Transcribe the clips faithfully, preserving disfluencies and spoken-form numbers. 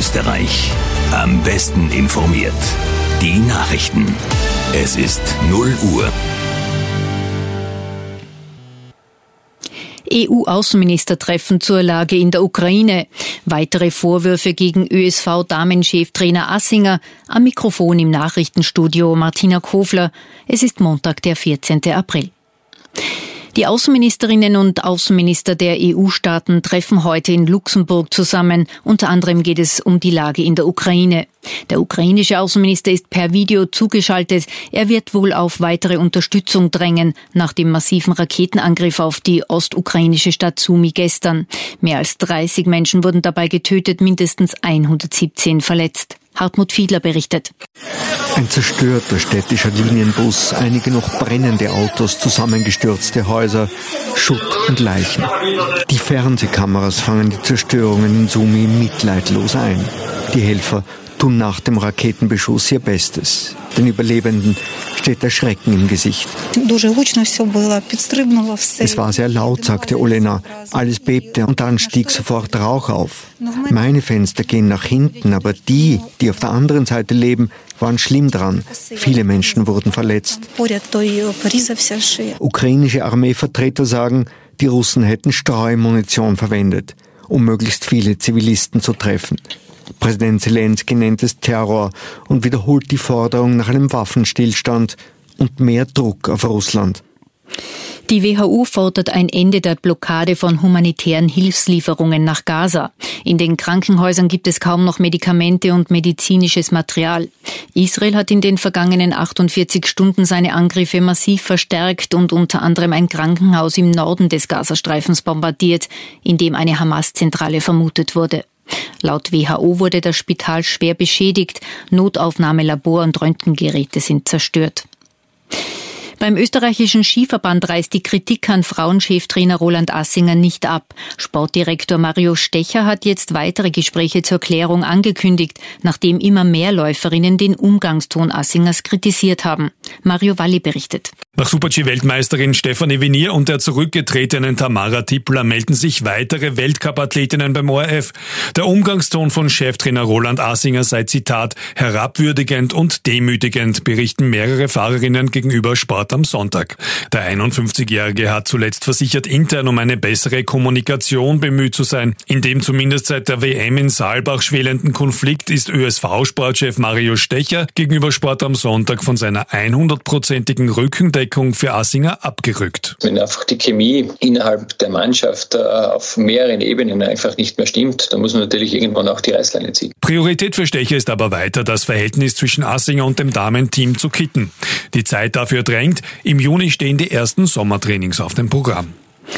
Österreich. Am besten informiert. Die Nachrichten. Es ist null Uhr. E U-Außenministertreffen zur Lage in der Ukraine. Weitere Vorwürfe gegen Ö S V-Damencheftrainer Assinger. Am Mikrofon im Nachrichtenstudio Martina Kofler. Es ist Montag, der vierzehnten April. Die Außenministerinnen und Außenminister der E U-Staaten treffen heute in Luxemburg zusammen. Unter anderem geht es um die Lage in der Ukraine. Der ukrainische Außenminister ist per Video zugeschaltet. Er wird wohl auf weitere Unterstützung drängen nach dem massiven Raketenangriff auf die ostukrainische Stadt Sumy gestern. Mehr als dreißig Menschen wurden dabei getötet, mindestens hundertsiebzehn verletzt. Hartmut Fiedler berichtet. Ein zerstörter städtischer Linienbus, einige noch brennende Autos, zusammengestürzte Häuser, Schutt und Leichen. Die Fernsehkameras fangen die Zerstörungen in Sumy mitleidlos ein. Die Helfer tun nach dem Raketenbeschuss ihr Bestes. Den Überlebenden steht der Schrecken im Gesicht. Es war sehr laut, sagte Olena. Alles bebte und dann stieg sofort Rauch auf. Meine Fenster gehen nach hinten, aber die, die auf der anderen Seite leben, waren schlimm dran. Viele Menschen wurden verletzt. Ukrainische Armeevertreter sagen, die Russen hätten Streumunition verwendet, um möglichst viele Zivilisten zu treffen. Präsident Zelensky nennt es Terror und wiederholt die Forderung nach einem Waffenstillstand und mehr Druck auf Russland. Die W H O fordert ein Ende der Blockade von humanitären Hilfslieferungen nach Gaza. In den Krankenhäusern gibt es kaum noch Medikamente und medizinisches Material. Israel hat in den vergangenen achtundvierzig Stunden seine Angriffe massiv verstärkt und unter anderem ein Krankenhaus im Norden des Gazastreifens bombardiert, in dem eine Hamas-Zentrale vermutet wurde. Laut W H O wurde das Spital schwer beschädigt. Notaufnahmelabor und Röntgengeräte sind zerstört. Beim österreichischen Skiverband reißt die Kritik an Frauencheftrainer Roland Assinger nicht ab. Sportdirektor Mario Stecher hat jetzt weitere Gespräche zur Klärung angekündigt, nachdem immer mehr Läuferinnen den Umgangston Assingers kritisiert haben. Mario Walli berichtet. Nach Super-G-Weltmeisterin Stefanie Venier und der zurückgetretenen Tamara Tippler melden sich weitere Weltcup-Athletinnen beim O R F. Der Umgangston von Cheftrainer Roland Assinger sei, Zitat, herabwürdigend und demütigend, berichten mehrere Fahrerinnen gegenüber Sport am Sonntag. Der einundfünfzigjährige hat zuletzt versichert, intern um eine bessere Kommunikation bemüht zu sein. In dem zumindest seit der W M in Saalbach schwelenden Konflikt ist Ö S V-Sportchef Mario Stecher gegenüber Sport am Sonntag von seiner hundertprozentigen Rückendeckung für Assinger abgerückt. Wenn einfach die Chemie innerhalb der Mannschaft äh, auf mehreren Ebenen einfach nicht mehr stimmt, dann muss man natürlich irgendwann auch die Reißleine ziehen. Priorität für Stecher ist aber weiter, das Verhältnis zwischen Assinger und dem Damenteam zu kitten. Die Zeit dafür drängt. Im Juni stehen die ersten Sommertrainings auf dem Programm.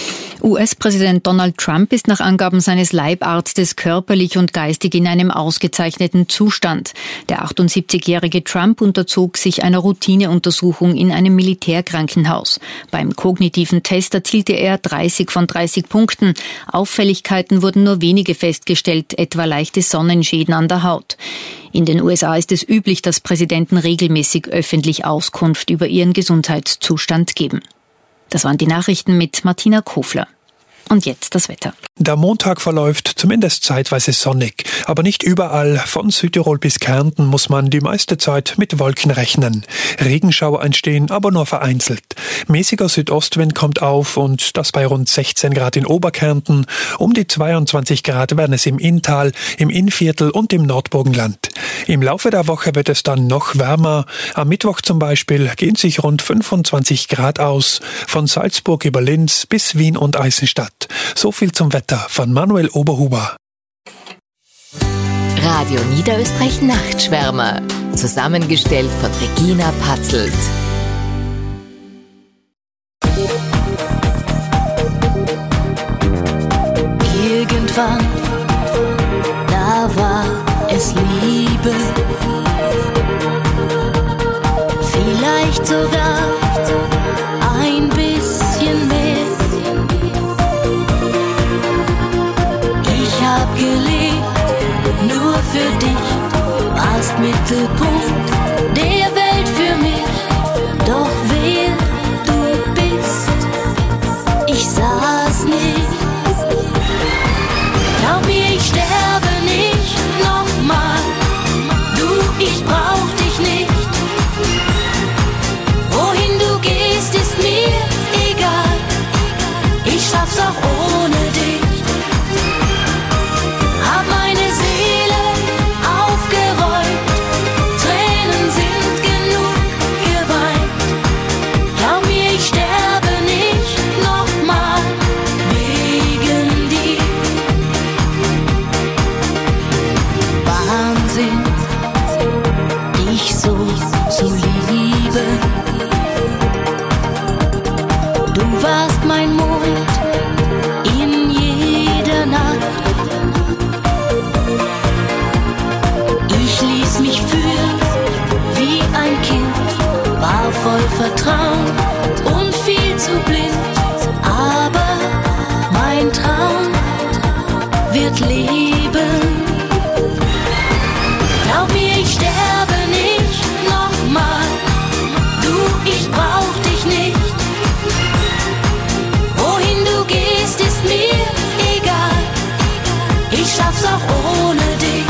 U S-Präsident Donald Trump ist nach Angaben seines Leibarztes körperlich und geistig in einem ausgezeichneten Zustand. Der achtundsiebzigjährige Trump unterzog sich einer Routineuntersuchung in einem Militärkrankenhaus. Beim kognitiven Test erzielte er dreißig von dreißig Punkten. Auffälligkeiten wurden nur wenige festgestellt, etwa leichte Sonnenschäden an der Haut. In den U S A ist es üblich, dass Präsidenten regelmäßig öffentlich Auskunft über ihren Gesundheitszustand geben. Das waren die Nachrichten mit Martina Kofler. Und jetzt das Wetter. Der Montag verläuft zumindest zeitweise sonnig, aber nicht überall. Von Südtirol bis Kärnten muss man die meiste Zeit mit Wolken rechnen. Regenschauer entstehen, aber nur vereinzelt. Mäßiger Südostwind kommt auf und das bei rund sechzehn Grad in Oberkärnten. Um die zweiundzwanzig Grad werden es im Inntal, im Innviertel und im Nordburgenland. Im Laufe der Woche wird es dann noch wärmer. Am Mittwoch zum Beispiel gehen sich rund fünfundzwanzig Grad aus. Von Salzburg über Linz bis Wien und Eisenstadt. So viel zum Wetter von Manuel Oberhuber. Radio Niederösterreich Nachtschwärmer. Zusammengestellt von Regina Patzelt. Irgendwann, da war es Liebe. Vielleicht sogar ein bisschen mehr. Ich hab gelebt, nur für dich, warst Mittelpunkt der Welt für mich. Doch wer du bist, ich sah's nicht. Glaub mir, ich sterbe nicht nochmal. voll Vertrauen und viel zu blind, aber mein Traum wird leben. Glaub mir, ich sterbe nicht nochmal, du, ich brauch dich nicht. Wohin du gehst, ist mir egal, ich schaff's auch ohne dich.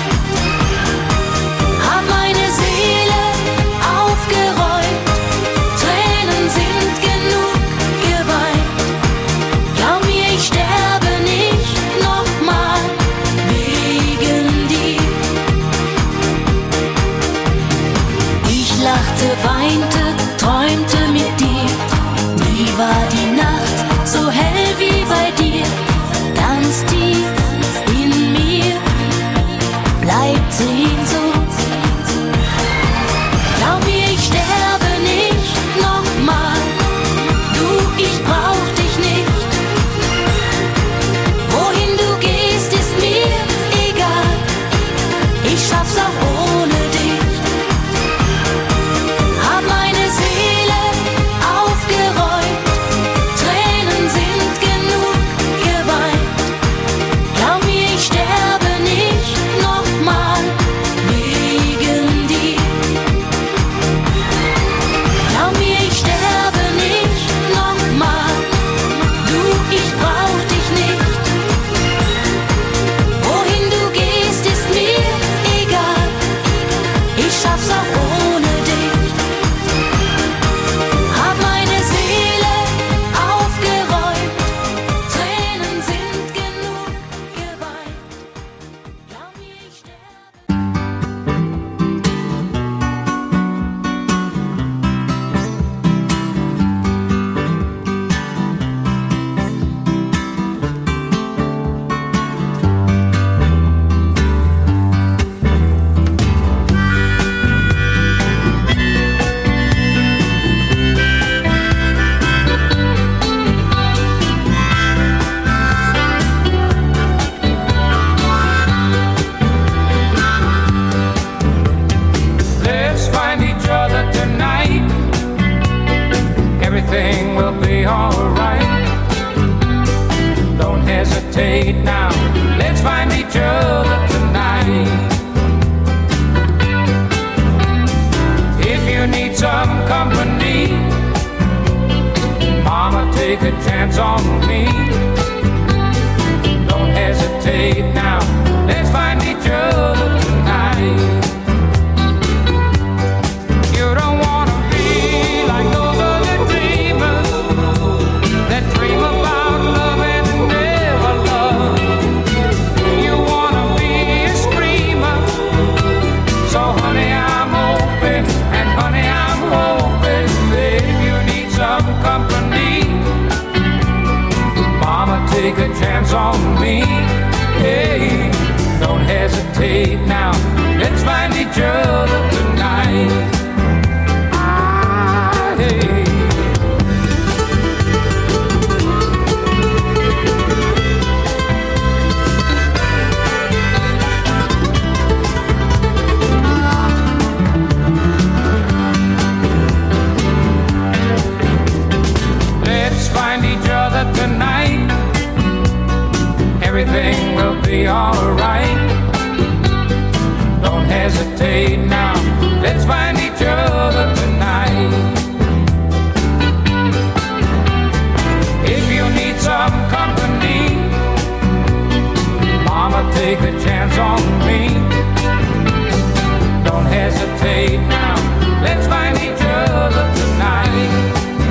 Hab meine Seele aufgeräumt, Tränen sind genug geweint. Glaub mir, ich sterbe nicht nochmal wegen dir. Ich lachte, weinte, träumte mit dir. Nie war die Nacht so hell wie bei dir. Ganz tief in mir bleibt Sehnsucht. Glaub mir, ich sterbe nicht nochmal, du, ich brauch dich nicht. Wohin du gehst, ist mir egal, ich schaff's auch ohne dich. Hab meine Seele aufgeräumt, Tränen sind genug geweint. Glaub mir, ich sterbe nicht nochmal wegen dir. Glaub mir, ich sterbe nicht nochmal, du, ich brauch dich nicht. Wohin du gehst, ist mir egal, ich schaff's auch ohne dich. Hab meine Seele aufgeräumt, Tränen sind genug geweint. Glaub mir, ich sterbe. Let's find each other tonight. Everything will be alright. Don't hesitate now. Let's find each other tonight. If you need some company, Mama, take a chance on me. Don't hesitate now. Let's find each other tonight. You don't wanna be like those other dreamers that dream about love and never love. You wanna be a screamer, so honey, I'm open, and honey, I'm hoping that if you need some company, Mama, take a chance on me. Hey, don't hesitate now. Let's find each other tonight. Ah, hey. Let's find each other tonight. Everything will be alright. Don't hesitate now. Let's find each other tonight. If you need some company, Mama, take a chance on me. Don't hesitate now. Let's find each other tonight.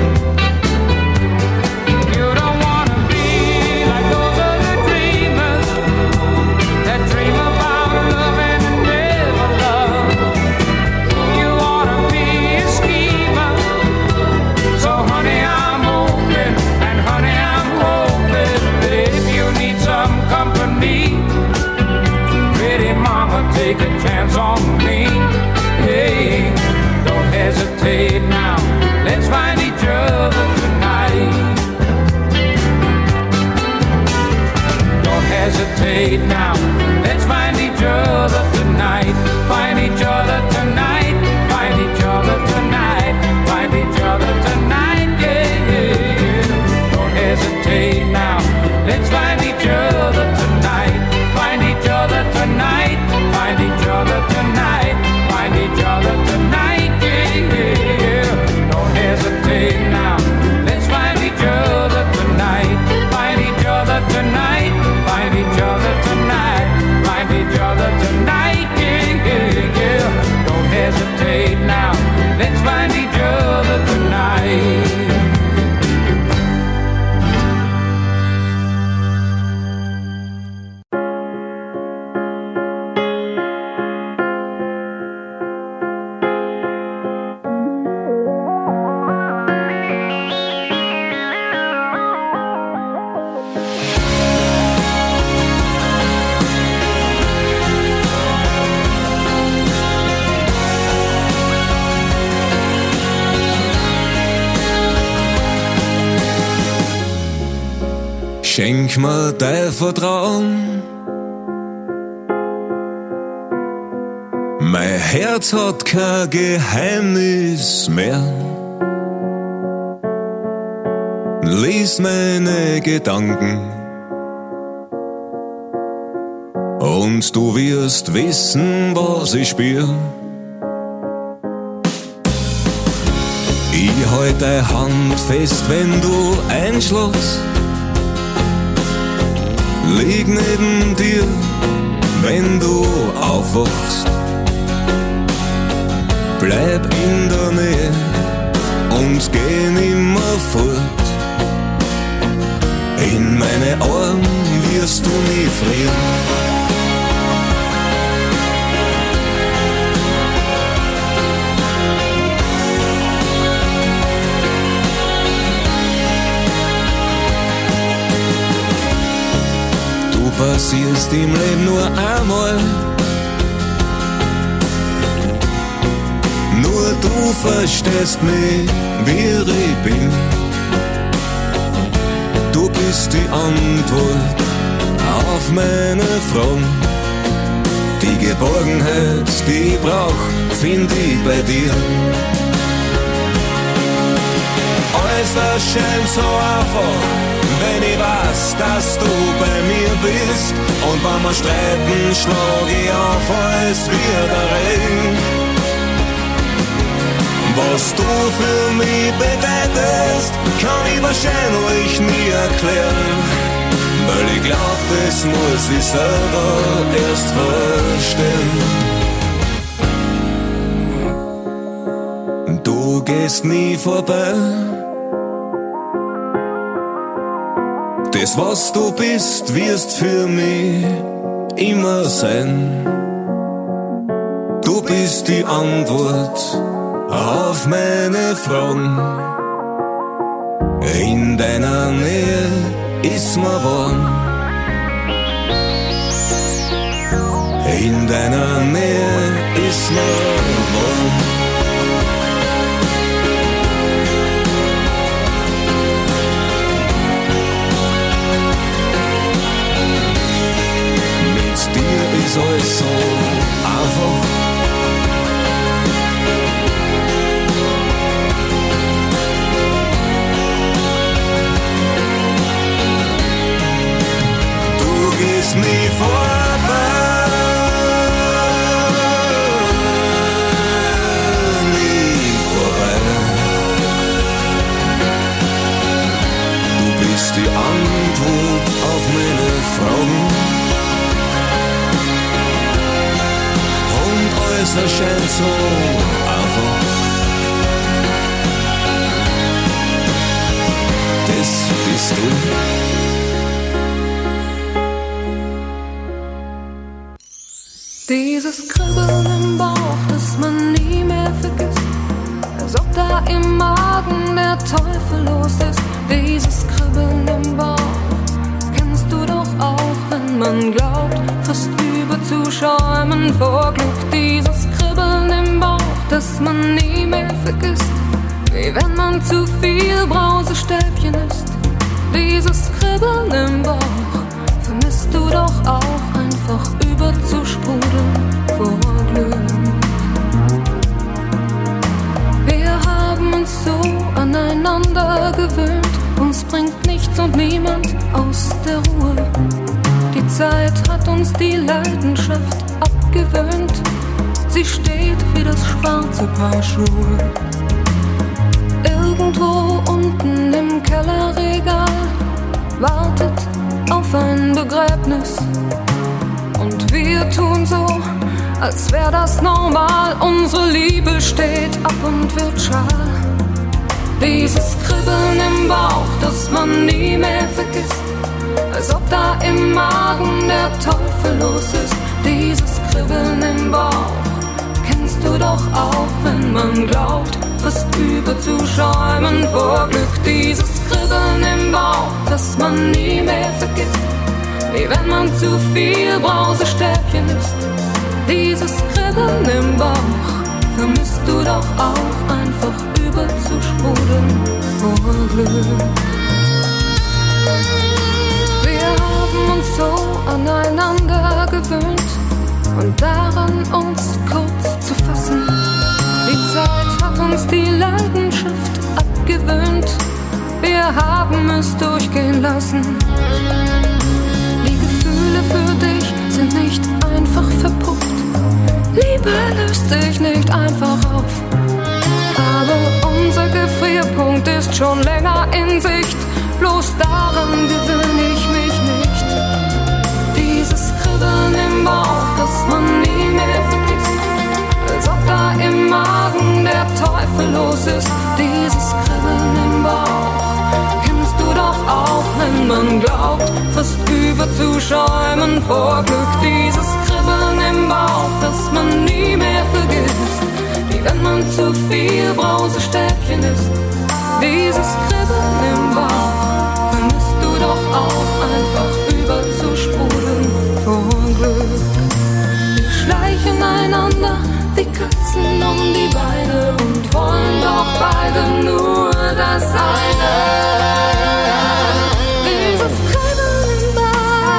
You don't wanna be like those other dreamers that dream about love and never love. You wanna be a schemer, so honey, I'm open, and honey, I'm hoping that if you need some company, pretty mama, take a chance on me. Hey, Schenk mir dein Vertrauen. Mein Herz hat kein Geheimnis mehr. Lies meine Gedanken und du wirst wissen, was ich spür. Ich halt deine Hand fest, wenn du einschläfst. Lieg neben dir, wenn du aufwachst. Bleib in der Nähe und geh nimmer fort. In meine Arme wirst du nie frieren. Du passierst im Leben nur einmal. Nur du verstehst mich, wie ich bin. Du bist die Antwort auf meine Fragen. Die Geborgenheit, die ich brauch, find ich bei dir. Alles erscheint so einfach, wenn ich weiß, dass du bei mir bist. Und wenn wir streiten, schlag ich auf, als wir der Regen. Was du für mich bedeutest, kann ich wahrscheinlich nie erklären. Weil ich glaub, das muss ich selber erst verstehen. Du gehst nie vorbei. Das, was du bist, wirst für mich immer sein. Du bist die Antwort auf meine Fragen. In deiner Nähe ist mir warm. In deiner Nähe ist mir warm. Mit dir ist alles so einfach. Ist nie vorbei, nie vorbei. Du bist die Antwort auf meine Fragen. Und alles erscheint so einfach. Das bist du. Dieses Kribbeln im Bauch, das man nie mehr vergisst, als ob da im Magen der Teufel los ist. Dieses Kribbeln im Bauch kennst du doch auch, wenn man glaubt, fast überzuschäumen vor Glück. Dieses Kribbeln im Bauch, das man nie mehr vergisst, wie wenn man zu viel Brausestäbchen isst. Dieses Kribbeln im Bauch vermisst du doch auch, einfach überzusprudeln vor Glück. Wir haben uns so aneinander gewöhnt, uns bringt nichts und niemand aus der Ruhe. Die Zeit hat uns die Leidenschaft abgewöhnt, sie steht wie das schwarze Paar Schuhe. Irgendwo unten im Kellerregal wartet auf ein Begräbnis. Und wir tun so, als wär das normal. Unsere Liebe steht ab und wird schal. Dieses Kribbeln im Bauch, das man nie mehr vergisst, als ob da im Magen der Teufel los ist. Dieses Kribbeln im Bauch kennst du doch auch, wenn man glaubt, fast überzuschäumen vor Glück. Dieses Kribbeln im Bauch, das man nie mehr vergisst, wie wenn man zu viel Brausestäbchen isst. Dieses Kribbeln im Bauch vermisst du doch auch, einfach überzusprudeln vor Glück. haben es durchgehen lassen. Die Gefühle für dich sind nicht einfach verpufft. Liebe löst sich nicht einfach auf. Aber unser Gefrierpunkt ist schon länger in Sicht. Bloß daran gewöhne ich mich nicht. Dieses Kribbeln im Bauch, das man nie mehr vergisst. Als ob da im Magen der Teufel los ist. Dieses Kribbeln im Bauch kennst du doch auch, wenn man glaubt, fast überzuschäumen vor Glück. Dieses Kribbeln im Bauch, das man nie mehr vergisst. Wie wenn man zu viel Brausestäbchen isst. Dieses Kribbeln im Bauch vermisst du doch auch, einfach überzusprudeln vor Glück. Wir schleichen einander wie Katzen um die Beine und wollen doch beide nur das eine. Dieses Kribbeln im Bauch.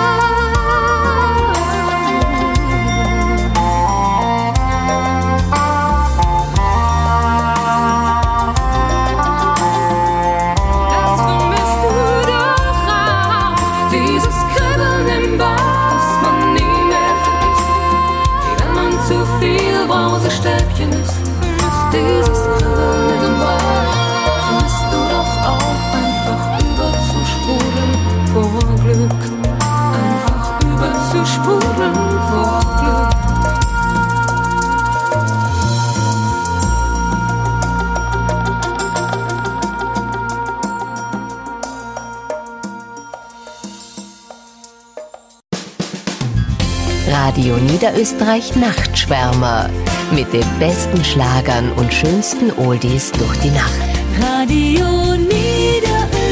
Das vermisst du doch auch. Dieses Kribbeln im Bauch, das man nie mehr vergisst. Wie wenn man zu viel Brausestäbchen isst. Vermisst dieses Kribbeln im Bauch. Vermisst du doch auch, einfach überzusprudeln vor Glück. Einfach überzusprudeln vor Glück. Radio Niederösterreich Nachtschwärmer mit den besten Schlagern und schönsten Oldies durch die Nacht. Radio Niederösterreich.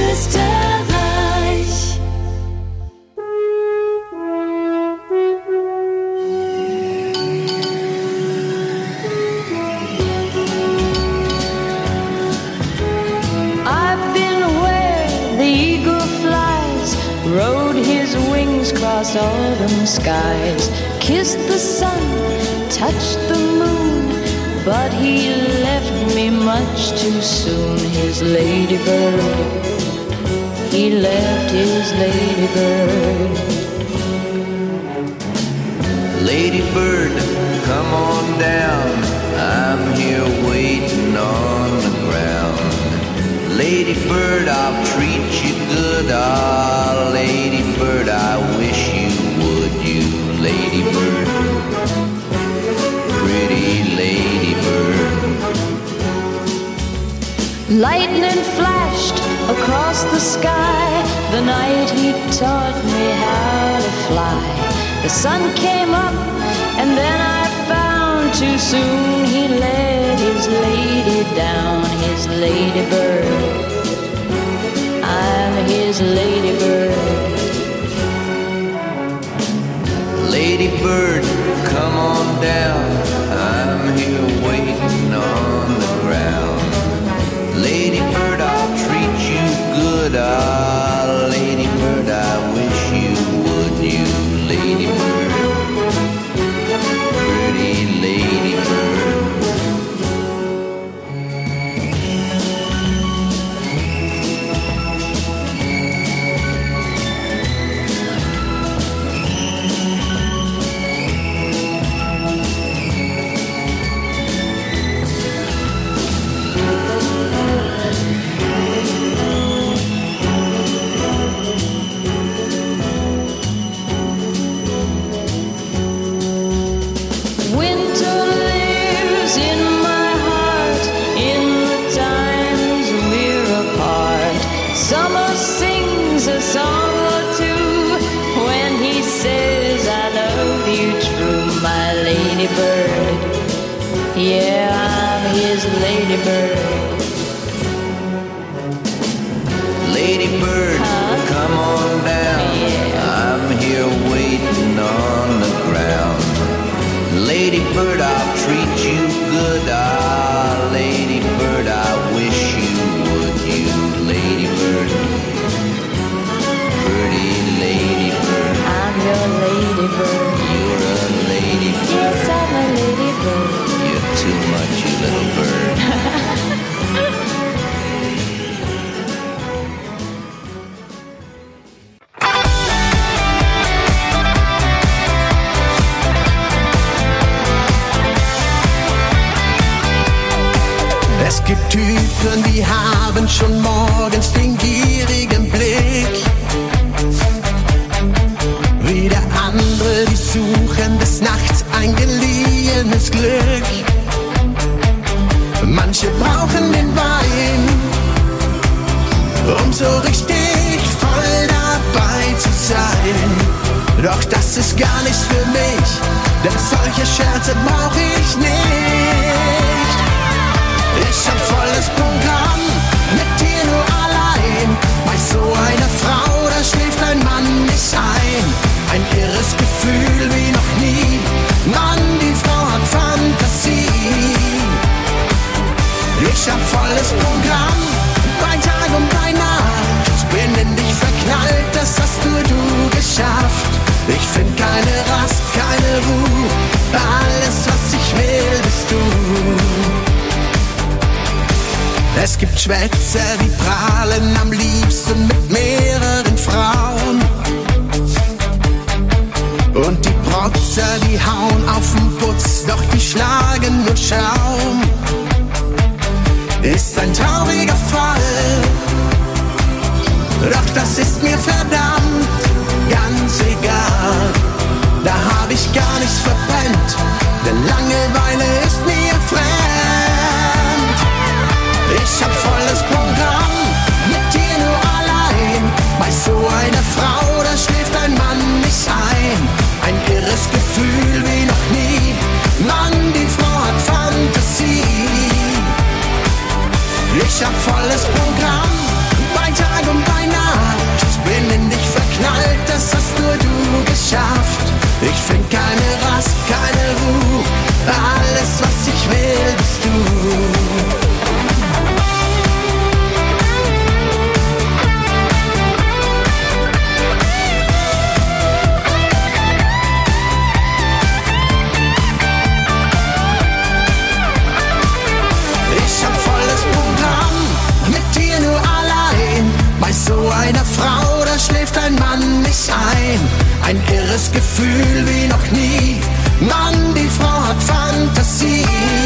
I've been where the eagle flies, rode his wings across autumn skies, kissed the sun, touched the moon, but he left me much too soon. His ladybird, he left his ladybird. Ladybird, come on down, I'm here waiting on the ground. Ladybird, I'll treat you good, ah, ladybird, I wish you would, you ladybird, pretty ladybird. Lightning flashed across the sky the night he taught me how to fly. The sun came up and then I found too soon he let his lady down, his ladybird. I'm his ladybird. Ladybird, come on down, I'm here waiting on the ground. Ladybird, I'll treat you good, ah, ladybird, I wish you would, you ladybird, pretty ladybird. Yeah, I'm his ladybird. Ladybird, huh? Come on down, yeah. I'm here waiting on the ground. Ladybird, I'll treat you good, ah, ladybird, I wish you would, you ladybird, pretty ladybird. I'm your ladybird. You're a ladybird. Yes, I'm a ladybird. You're too much, you little bird. gibt Typen, die haben schon morgens den gierigen Blick. Wieder andere, die suchen des Nachts ein geliehenes Glück. Manche brauchen den Wein, um so richtig voll dabei zu sein. Doch das ist gar nichts für mich, denn solche Scherze brauch ich nicht. Ich hab volles Programm, mit dir nur allein. Bei so einer Frau, da schläft ein Mann nicht ein. Ein irres Gefühl wie noch nie. Mann, die Frau hat Fantasie. Ich hab volles Programm, bei Tag und bei Nacht. Ich bin in dich verknallt, das hast nur du geschafft. Ich find keine Rast, keine Ruhe. Alles, was ich will, bist du. Es gibt Schwätzer, die prahlen am liebsten mit mehreren Frauen. Und die Protzer, die hauen auf den Putz, doch die schlagen nur Schaum. Ist ein trauriger Fall, doch das ist mir verdammt ganz egal. Da hab ich gar nichts verpennt, denn Langeweile ist mir fremd. Ich hab volles Programm, mit dir nur allein. Bei so einer Frau, da schläft ein Mann nicht ein. Ein irres Gefühl wie noch nie. Mann, die Frau hat Fantasie. Ich hab volles Programm, bei Tag und bei Nacht. Ich bin in dich verknallt, das hast nur du geschafft. Ich find keine Rast, keine Ruhe. Alles, was ich will, bist du. Bei so einer Frau, da schläft ein Mann nicht ein. Ein irres Gefühl wie noch nie. Mann, die Frau hat Fantasie.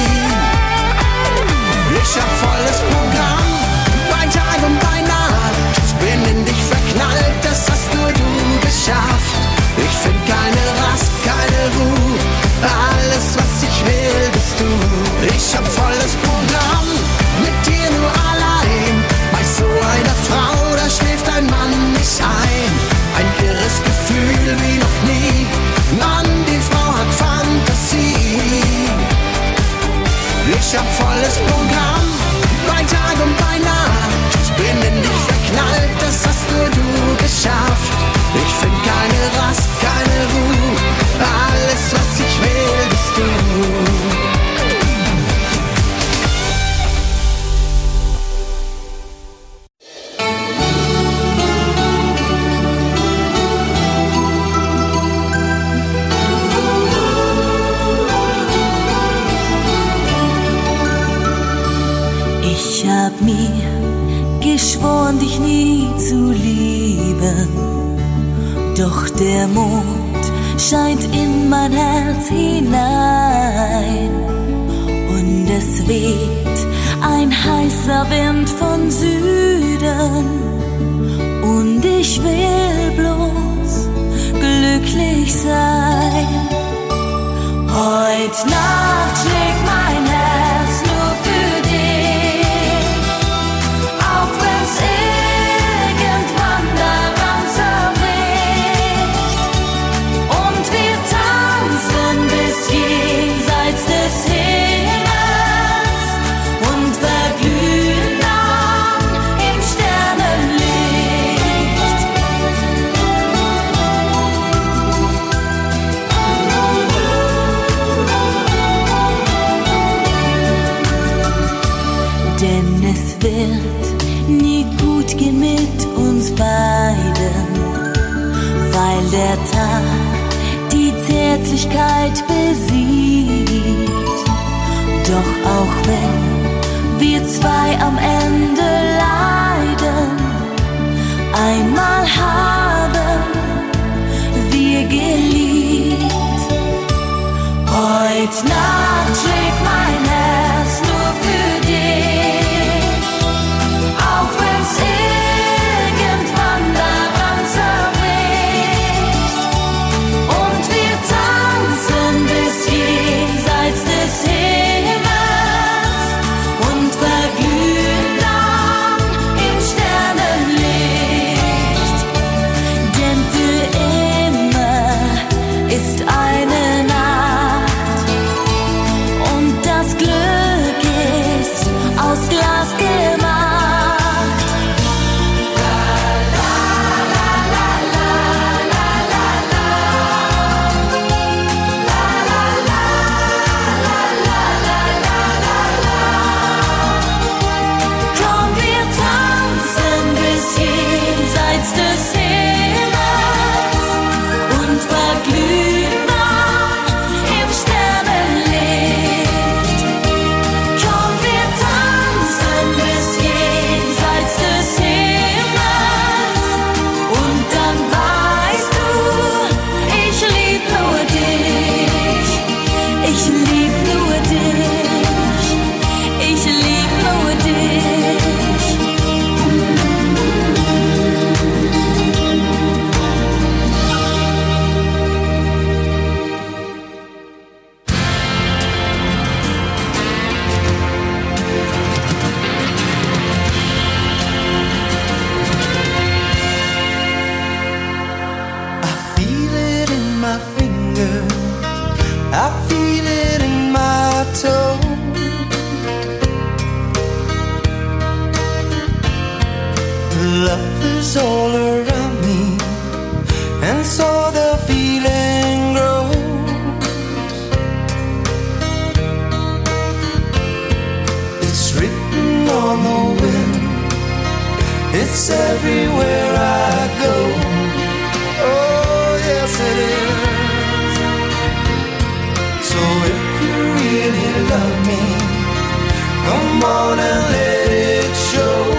Ich hab volles Programm, bei Tag und bei Nacht. Ich bin in dich verknallt, das hast nur du geschafft. Ich find keine Rast, keine Ruhe. Alles, was ich will, bist du. Ich hab volles Programm, mit dir nur allein. Bei so einer Frau, da schläft ein Mann nicht ein. Ein irres Gefühl wie noch nie. Mann, die Frau hat Fantasie. Ich hab volles Programm, bei Tag und bei Nacht. Ich bin in dich verknallt, das hast nur du geschafft. Ich find keine Rast, keine Ruhe. Alles, was ich will, bist du. Ich hab mir geschworen, dich nie zu lieben, doch der Mond scheint in mein Herz hinein und es weht ein heißer Wind von Süden und ich will bloß glücklich sein. Heut Nacht schlägt mein Herz nur für dich, auch wenn's irgendwann daran zerbricht. Und wir tanzen bis jenseits des Himmels und verglühen dann im Sternenlicht. Denn es wird nie gut gehen mit uns beiden, weil der Tag die Zärtlichkeit besiegt. Doch auch wenn wir zwei am Ende leiden, einmal haben wir geliebt. Heut Nacht schlägt mein Herz nur für dich, is all around me, and so the feeling grows. It's written on the wind, it's everywhere I go. Oh, yes it is. So if you really love me, come on and let it show.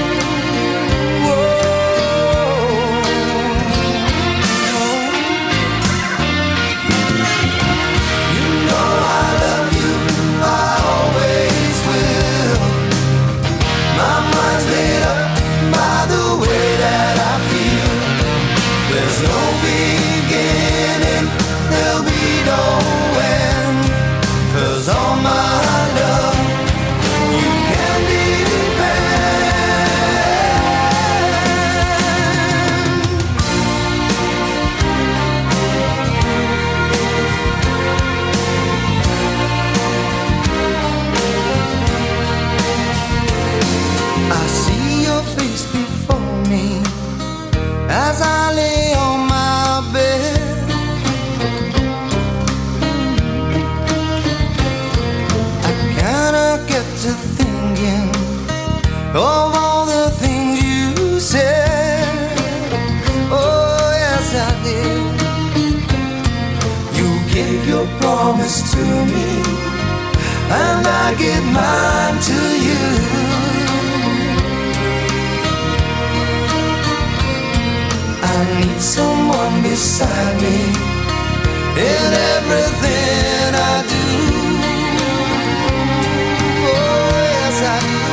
Of all the things you said, oh yes I did. You gave your promise to me, and I give mine to you. I need someone beside me in everything I do. Oh yes I do.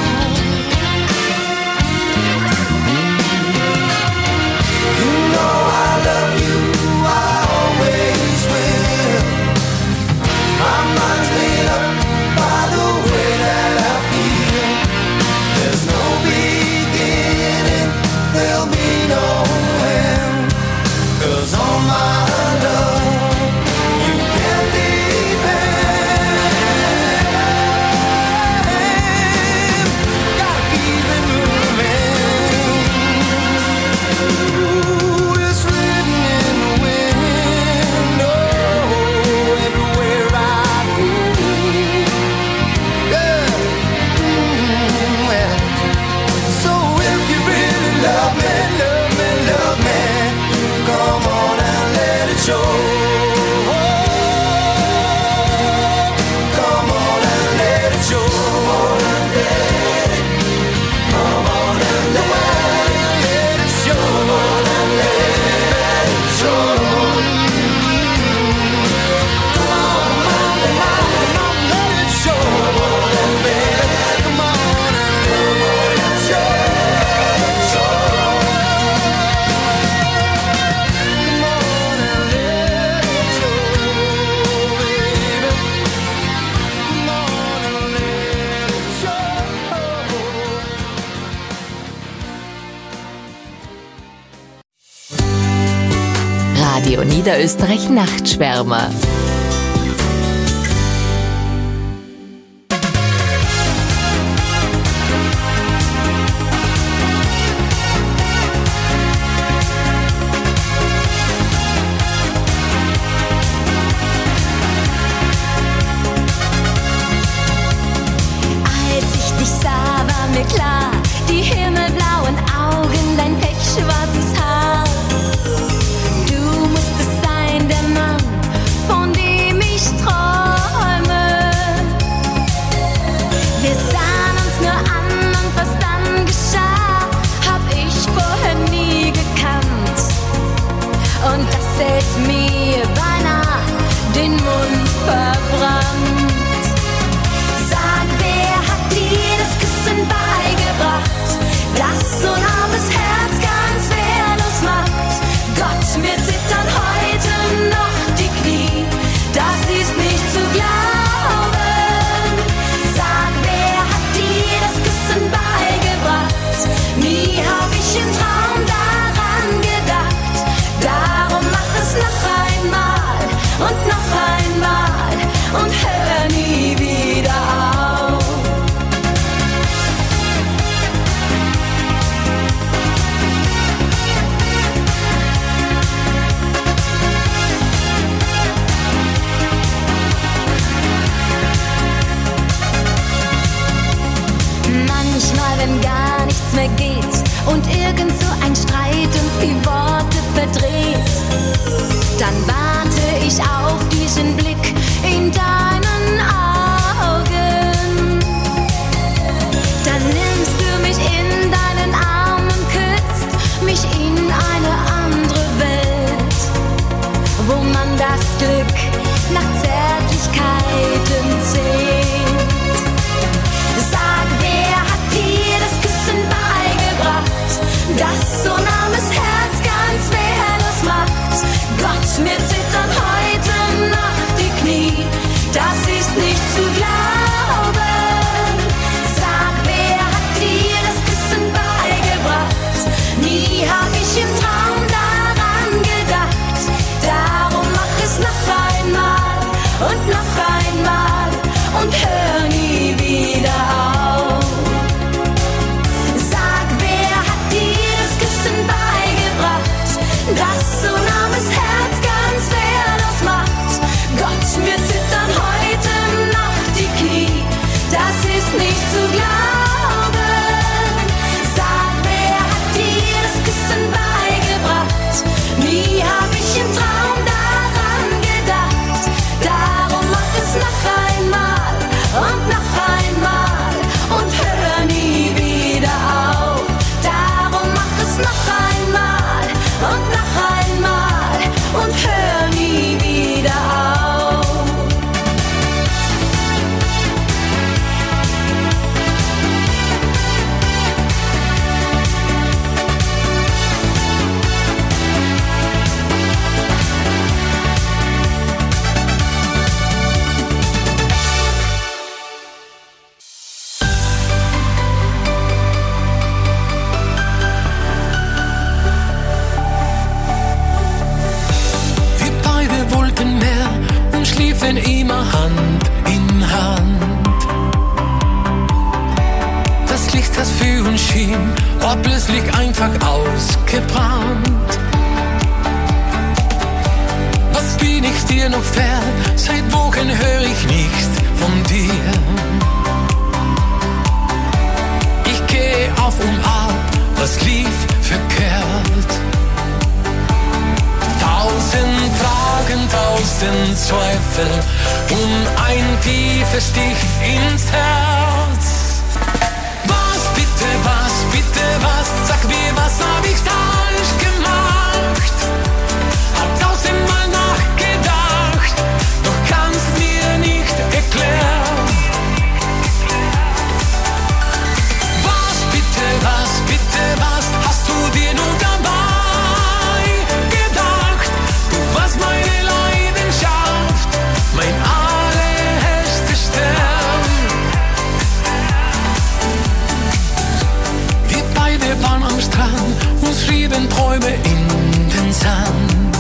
Radio Niederösterreich Nachtschwärmer. Als ich dich sah, war mir klar, die himmelblauen Augen, dein pechschwarzes Haar. Du musstest sein, der Mann, von wieder auf. Sag, wer hat dir das Küssen beigebracht, das so lahmes Herz ganz wehrlos macht? Gott, mir zittern heute Nacht die Knie, das ist nicht zu glauben. Sag, wer hat dir das Küssen beigebracht? Nie hab ich im Traum daran gedacht. Darum mach es noch einmal und noch einmal und hör nie wieder auf. Darum mach es noch einmal und noch einmal und hör nie wieder auf. Wir beide wollten mehr und schliefen immer Hand in Hand. Das Licht, das für uns schien, war plötzlich einfach ausgebrannt. Was bin ich dir noch wert? Seit Wochen höre ich nichts von dir. Ich gehe auf und ab, was lief verkehrt? Tausend Fragen, tausend Zweifel und ein tiefer Stich ins Herz. Was bitte, was bitte, was? Sag mir, was hab ich falsch gemacht? Hab tausendmal nachgedacht, doch kannst mir nicht erklären. Was bitte, was bitte, was? Hast du dir nur dabei gedacht? Du warst meine Leidenschaft, mein allerhellster Stern. Wir beide waren am Strand und schrieben Träume in den Sand.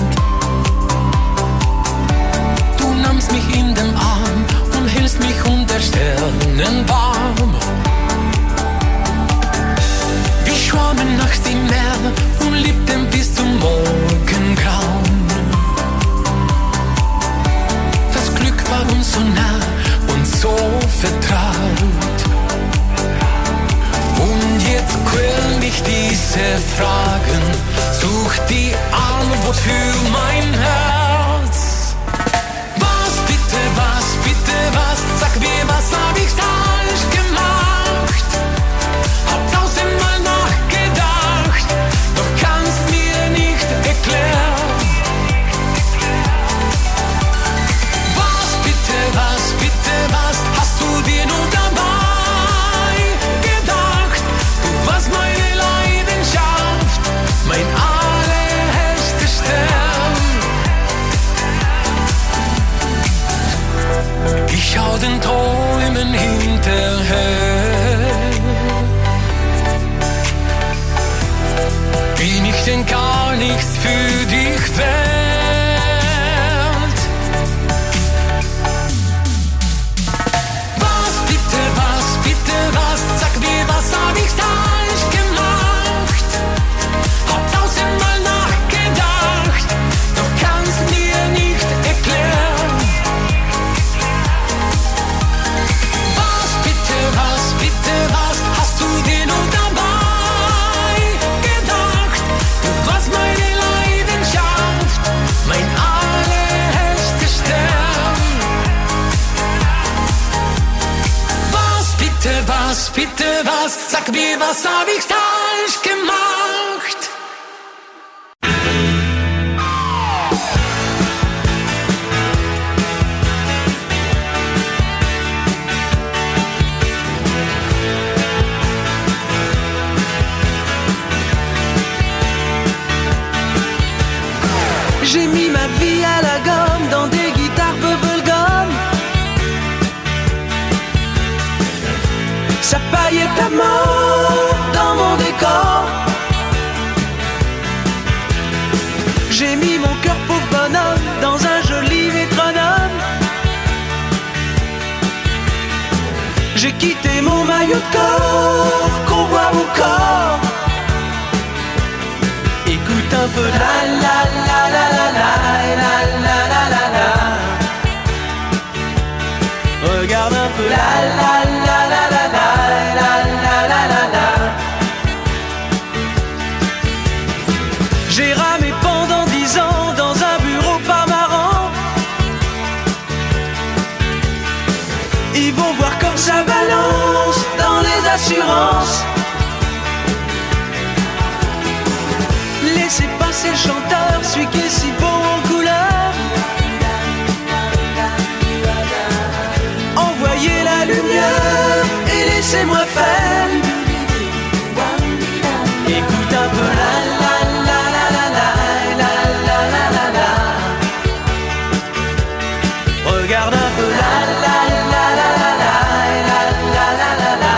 Du nahmst mich in den Arm und hältst mich unter Sternen warm. Wir schwammen nachts im Meer und liebten bis zum Morgengrauen. Das Glück war uns so nah und so vertraut. Und jetzt quälen mich diese Fragen, such die Antwort für mein Herz. Was bitte, was bitte, was? Sag mir, was hab ich falsch gemacht? Hab tausendmal nachgedacht, doch kannst mir nicht erklären. Was bitte, was bitte, was? Hast du dir nur dabei gedacht? Du warst meine Leidenschaft, mein allerhellster Stern. Ich schau den Träumen hinterher. Bin ich denn gar nichts für dich wert? Was bitte, was bitte, was? Sag mir, was hab ich falsch gemacht? Hab tausendmal nachgedacht, doch kannst mir nicht erklären. Was bitte, was bitte, was? Hast du dir nur dabei gedacht? Du warst meine Leidenschaft, mein allerhellster Stern. Was bitte, was bitte, was? Sag mir, was hab ich falsch gemacht? J'ai mis ma vie à la gomme dans des guitares bubblegum. Ça paillette à mort dans mon décor. J'ai mis mon cœur pauvre bonhomme dans un joli métronome. J'ai quitté mon maillot de corps, qu'on voit mon corps. Écoute un peu la la la la la la la la la la la. Regarde un peu la la la la la la la la la la la. J'ai ramé pendant dix ans dans un bureau pas marrant. Ils vont voir comme ça balance dans les assurances. Laissez passer le chanteur, celui qui est si beau en couleur. Envoyez la lumière et laissez-moi faire. Écoute un peu la la la la la la la la la la la. Regarde un peu la la la la la la la la la la la.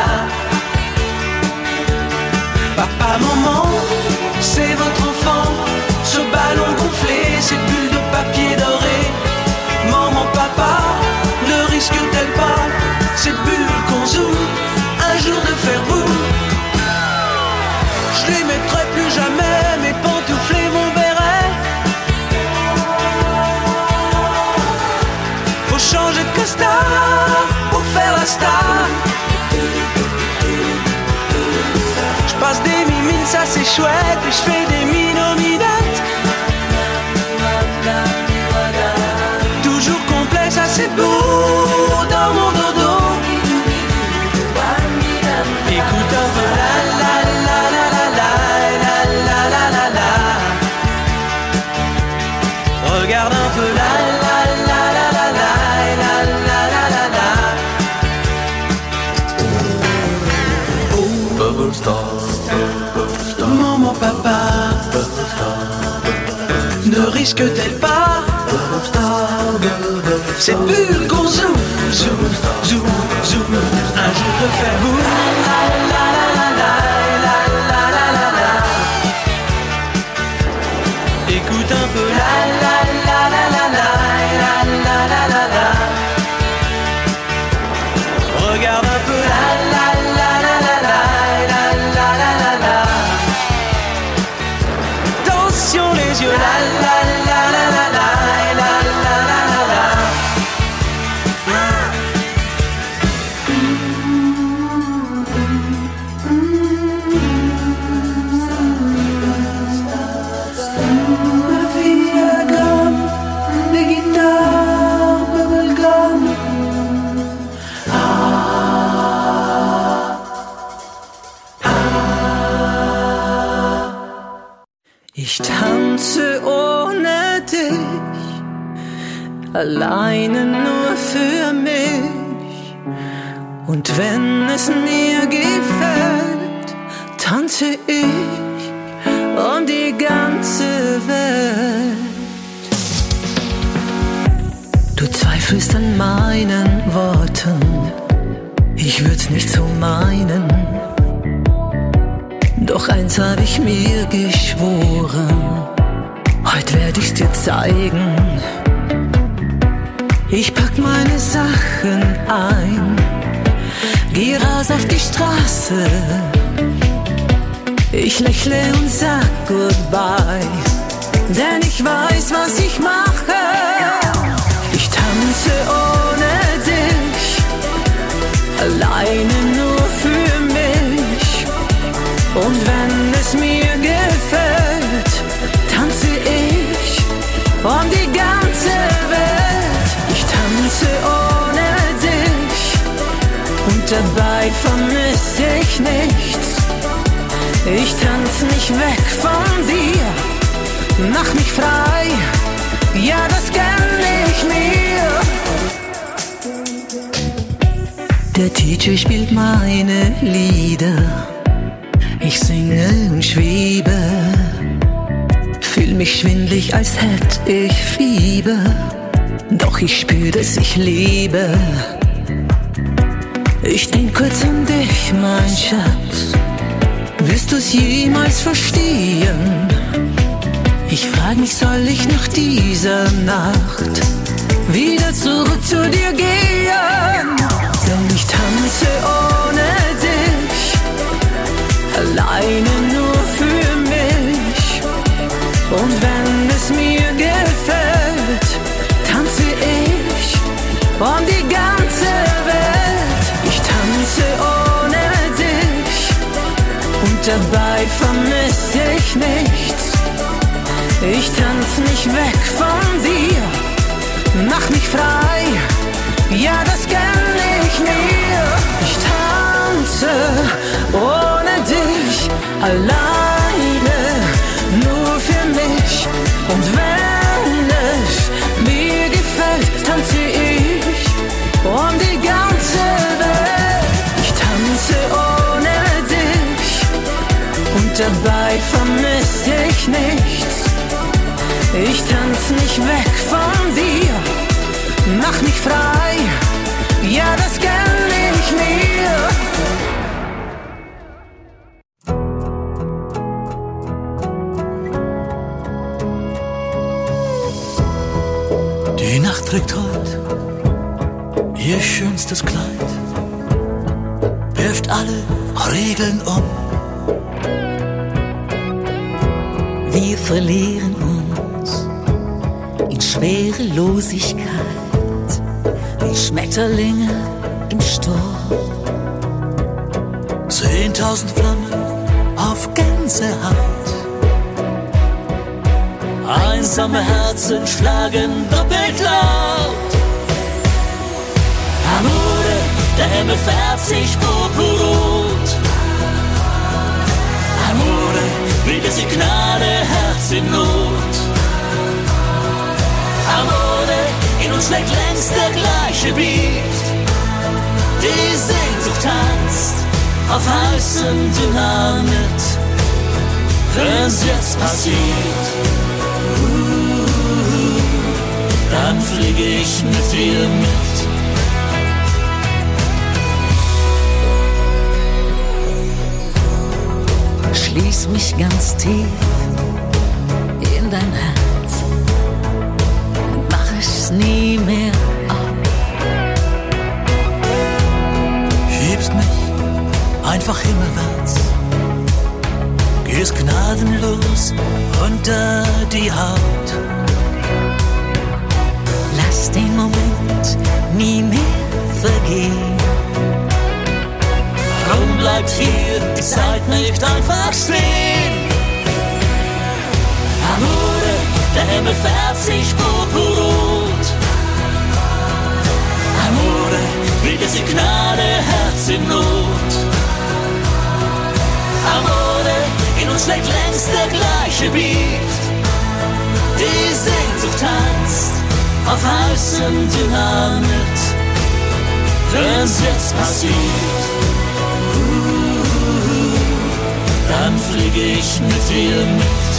Papa, maman, c'est votre enfant. Ce ballon gonflé, cette bulle de papier doré. Maman, papa, ne risque-t-elle pas cette bulle qu'on zoome un jour de faire boum? Je les mettrai plus jamais, mes pantoufles et mon béret. Faut changer de costard pour faire la star. Je passe des mimines, ça c'est chouette, et je fais des minominettes. Toujours complet, ça c'est beau dans mon dodo. Écoute un peu la la la la la la la la la la la. Regarde un peu la la la la la la la la la la la. Oh, bubble star, bubble star. Maman, papa, bubble star, ne risque-t-elle pas cette bulle qu'on zoom, zoom, zoom, zoom, un jour de faire boum? La la la la la la la la la la. Écoute un peu la la la la la la la la la la la. Regarde un peu la la la la la la la la la la la. Attention les yeux, la la la la la la la la la la la. Ma fille a gomme, des guitares, bubblegum. Ah, ah. Ich tanze ohne dich, alleine nur für mich. Und wenn es mir gefällt, tanze ich um die ganze Welt. Du zweifelst an meinen Worten, ich würd's nicht so meinen. Doch eins hab ich mir geschworen, heute werd ich's dir zeigen. Ich pack meine Sachen ein, geh raus auf die Straße. Ich lächle und sag goodbye, denn ich weiß, was ich mache. Ich tanze ohne dich, alleine nur für mich. Und wenn es mir gefällt, tanze ich um die ganze Welt. Ich tanze ohne dich und dabei vermisse ich nichts. Ich tanz nicht weg von dir, mach mich frei, ja das gönn ich mir. Der D J spielt meine Lieder, ich singe und schwebe, fühl mich schwindlig, als hätt ich Fieber. Doch ich spür, dass ich liebe. Ich denk kurz an dich, mein Schatz, wirst du's jemals verstehen? Ich frag mich, soll ich nach dieser Nacht wieder zurück zu dir gehen? Denn ich tanze tanze ohne dich und dabei vermisse ich nichts. Ich tanz nicht weg von dir, mach mich frei, ja das gönn ich mir. Ich tanze ohne dich, alleine, nur für mich. Und wenn es mir gefällt, tanze ich um die ganze Welt. Ich tanze ohne dich und dabei vermisse ich nichts. Ich tanz nicht weg von dir, mach mich frei, ja das gönn ich mir. Die Nacht trägt heute ihr schönstes Kleid, wirft alle Regeln um. Wir verlieren uns in Schwerelosigkeit, wie Schmetterlinge im Sturm. Zehntausend Flammen auf Gänsehaut, einsame Herzen schlagen doppelt laut. Amore, der Himmel färbt sich purpurrot. Amore, wie der Signale, Herz in Not. Amore, in uns schlägt längst der gleiche Beat. Die Sehnsucht tanzt auf heißem Dynamit. Wenn's jetzt passiert, uh, dann flieg ich mit dir mit. Schließ mich ganz tief in dein Herz und mach es nie mehr auf. Schiebst mich einfach himmelwärts, gehst gnadenlos unter die Haut. Lass den Moment nie mehr vergehen. Warum bleibt hier die Zeit nicht einfach stehen? Amore, der Himmel färbt sich purpurrot. Amore, wie der Signale, Herz in Not. Amore, in uns schlägt längst der gleiche Beat. Die Sehnsucht tanzt auf heißem Dynamit. Wenn's jetzt passiert, dann flieg ich mit dir mit.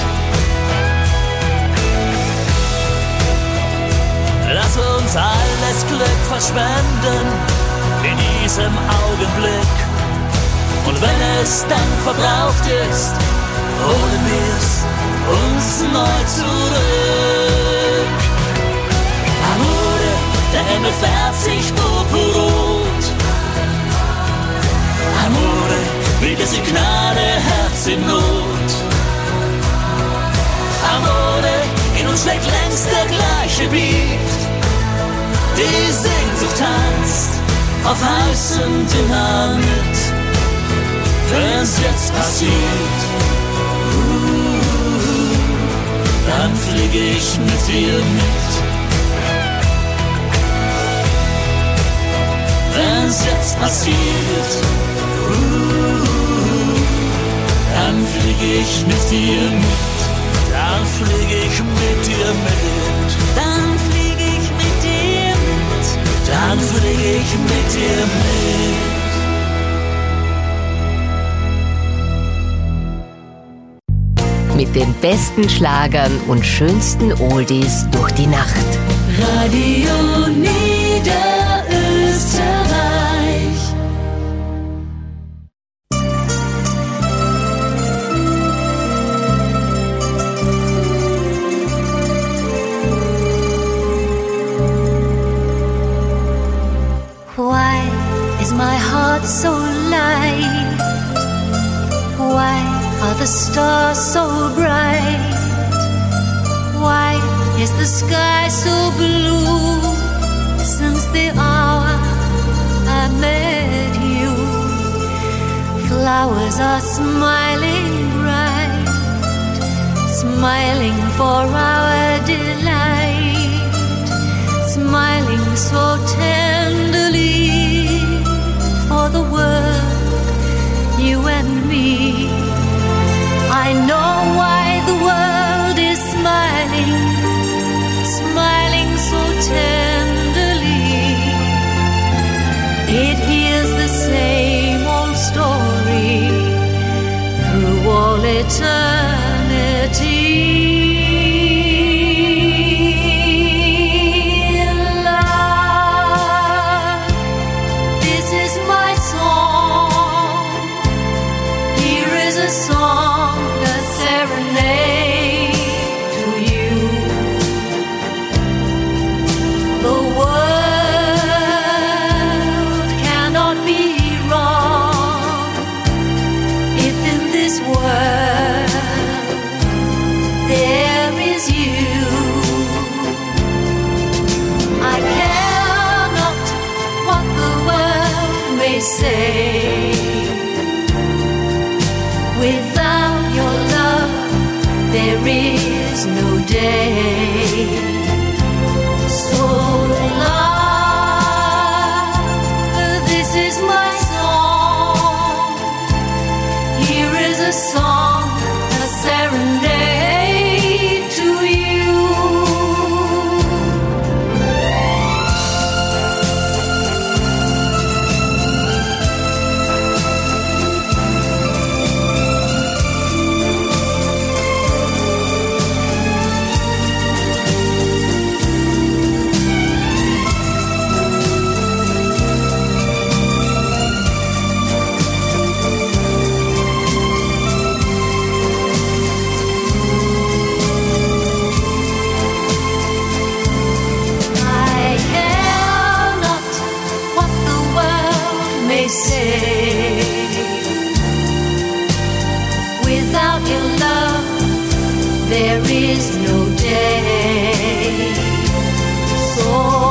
Lass uns alles Glück verschwenden in diesem Augenblick. Und wenn es dann verbraucht ist, holen wir's uns neu zurück. Amore, der Himmel färbt sich purpurrot. Amore, wie der Signale, Herz in Not. Amore, in uns schlägt längst der gleiche Beat. Die Sehnsucht tanzt auf heißem Dynamit. Wenn's jetzt passiert, uh, dann flieg ich mit dir mit. Wenn's jetzt passiert, uh, dann flieg ich mit dir mit. Dann flieg ich mit dir mit. Dann flieg ich mit dir mit. Dann flieg ich mit dir mit. Mit den besten Schlagern und schönsten Oldies durch die Nacht. Radio Niederösterreich. Why is my heart so light? Why are the stars so bright? Why is the sky so blue? Since the hour I met you, flowers are smiling bright, smiling for our delight, smiling so tenderly for the world, you and me. I know why the world is smiling, smiling so tenderly. It hears the same old story through all eternity. Love, this is my song. Here is a song, a serenade to you. The world cannot be wrong if in this world there is you. I care not what the world may say. Without your love, there is no day. So love, this is my song. Here is a song, a serenade to you. I care not what the world may say. Without your love, there is no day. So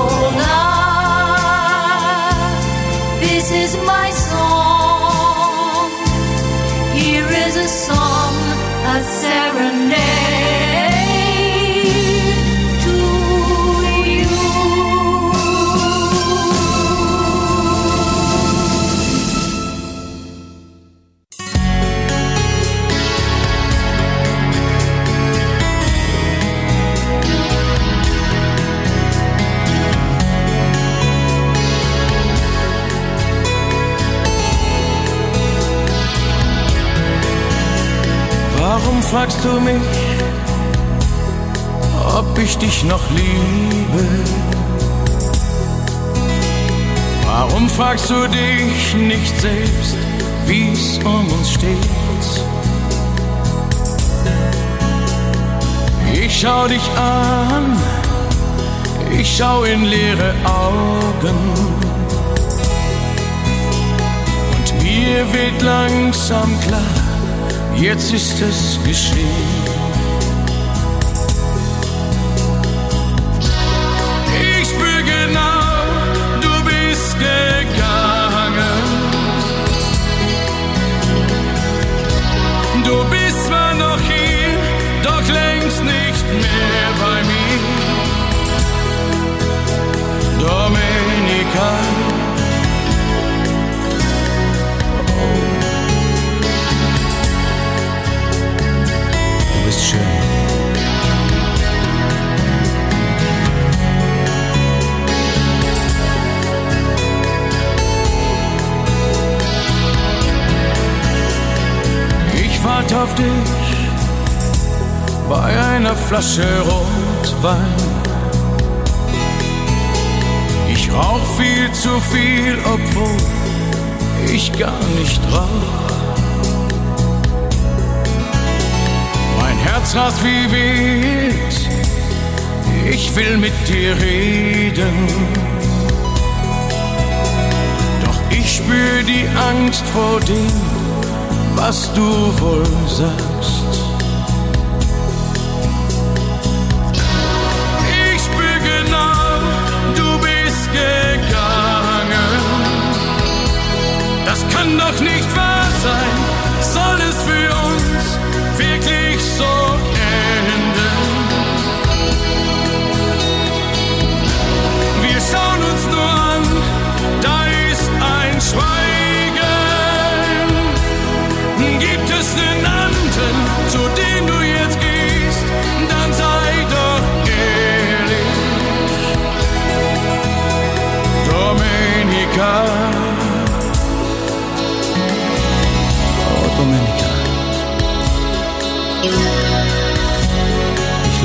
love, this is my song. Here is a song, a serenade to you. Warum fragst du mich, ob ich dich noch liebe? Warum fragst du dich nicht selbst, wie's um uns steht? Ich schau dich an, ich schau in leere Augen und mir wird langsam klar, jetzt ist es geschehen. Ich spür genau, du bist gegangen. Du bist zwar noch hier, doch längst nicht mehr bei mir. Dominika, du bist schön. Ich warte auf dich bei einer Flasche Rotwein. Ich rauch viel zu viel, obwohl ich gar nicht rauch. Mein Herz rast wie wild, ich will mit dir reden. Doch ich spür die Angst vor dem, was du wohl sagst. Ich spür genau, du bist gegangen. Das kann doch nicht wahr sein.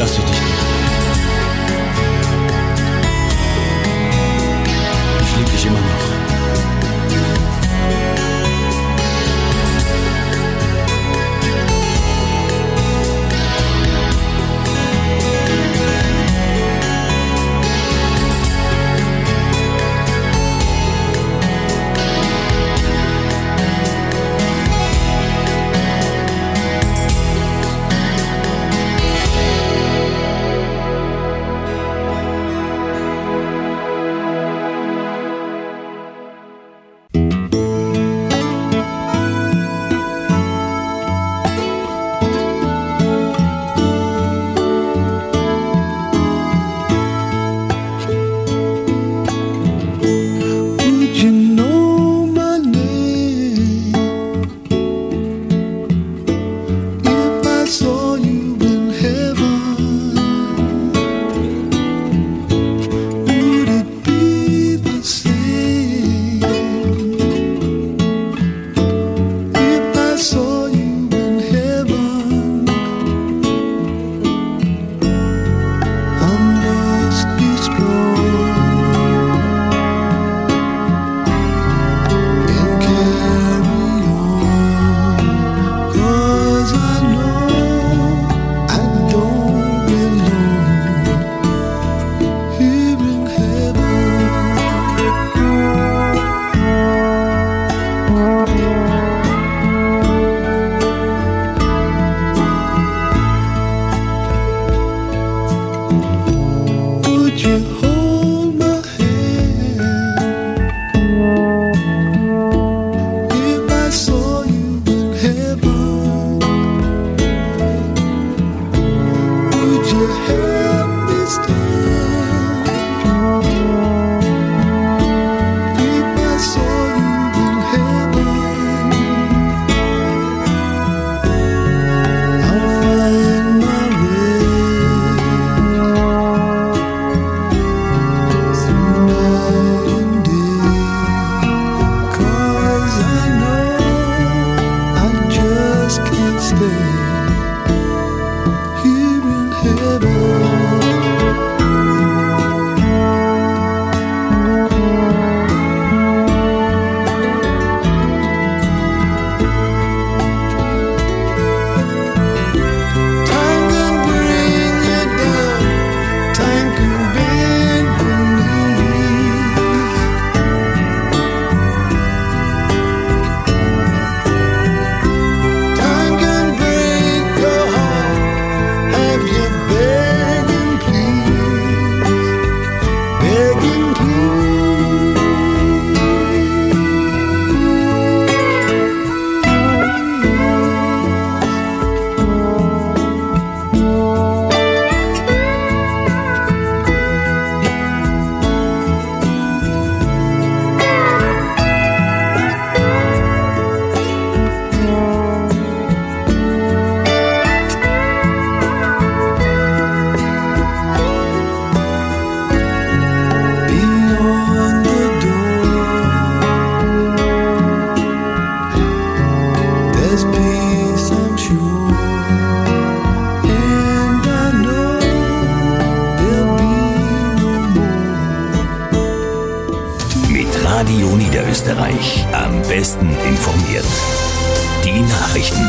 lasse ich dich nicht. Ich liebe dich immer noch. Radio Niederösterreich. Am besten informiert. Die Nachrichten.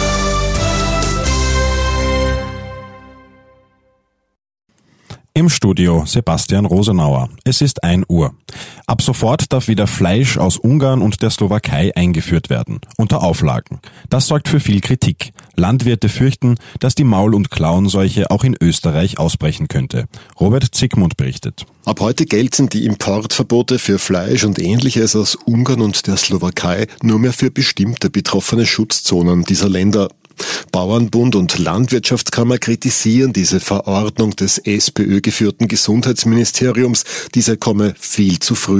Im Studio Sebastian Rosenauer. Es ist ein Uhr. Ab sofort darf wieder Fleisch aus Ungarn und der Slowakei eingeführt werden. Unter Auflagen. Das sorgt für viel Kritik. Landwirte fürchten, dass die Maul- und Klauenseuche auch in Österreich ausbrechen könnte. Robert Zickmund berichtet. Ab heute gelten die Importverbote für Fleisch und Ähnliches aus Ungarn und der Slowakei nur mehr für bestimmte betroffene Schutzzonen dieser Länder. Bauernbund und Landwirtschaftskammer kritisieren diese Verordnung des SPÖ-geführten Gesundheitsministeriums. Diese komme viel zu früh.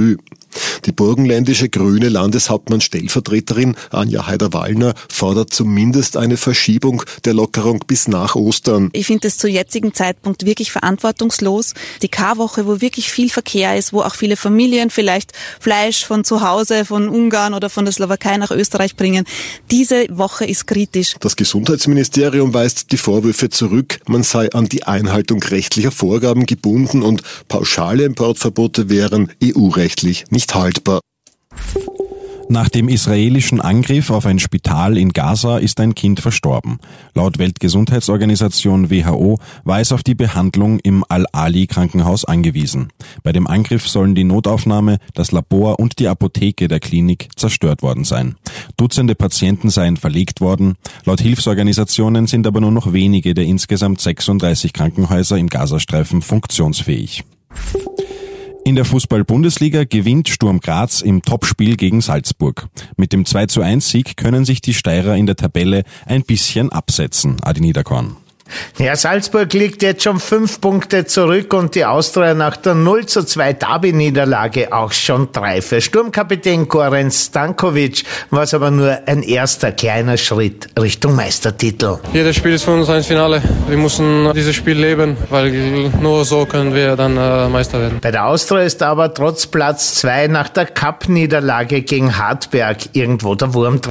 Die burgenländische grüne Landeshauptmann-Stellvertreterin Anja Haider-Wallner fordert zumindest eine Verschiebung der Lockerung bis nach Ostern. Ich finde es zu jetzigen Zeitpunkt wirklich verantwortungslos. Die Karwoche, wo wirklich viel Verkehr ist, wo auch viele Familien vielleicht Fleisch von zu Hause, von Ungarn oder von der Slowakei nach Österreich bringen, diese Woche ist kritisch. Das Gesundheitsministerium weist die Vorwürfe zurück, man sei an die Einhaltung rechtlicher Vorgaben gebunden und pauschale Importverbote wären E U-rechtlich nicht haltbar. Nach dem israelischen Angriff auf ein Spital in Gaza ist ein Kind verstorben. Laut Weltgesundheitsorganisation W H O war es auf die Behandlung im Al-Ali-Krankenhaus angewiesen. Bei dem Angriff sollen die Notaufnahme, das Labor und die Apotheke der Klinik zerstört worden sein. Dutzende Patienten seien verlegt worden. Laut Hilfsorganisationen sind aber nur noch wenige der insgesamt sechsunddreißig Krankenhäuser im Gazastreifen funktionsfähig. In der Fußball-Bundesliga gewinnt Sturm Graz im Topspiel gegen Salzburg. Mit dem zwei zu eins Sieg können sich die Steirer in der Tabelle ein bisschen absetzen. Adi Niederkorn. Ja, Salzburg liegt jetzt schon fünf Punkte zurück und die Austria nach der null zu zwei Derby-Niederlage auch schon drei. Für Sturmkapitän Goran Stankovic war es aber nur ein erster kleiner Schritt Richtung Meistertitel. Jedes Spiel ist für uns ein Finale. Wir müssen dieses Spiel leben, weil nur so können wir dann äh, Meister werden. Bei der Austria ist aber trotz Platz zwei nach der Cup-Niederlage gegen Hartberg irgendwo der Wurm drin.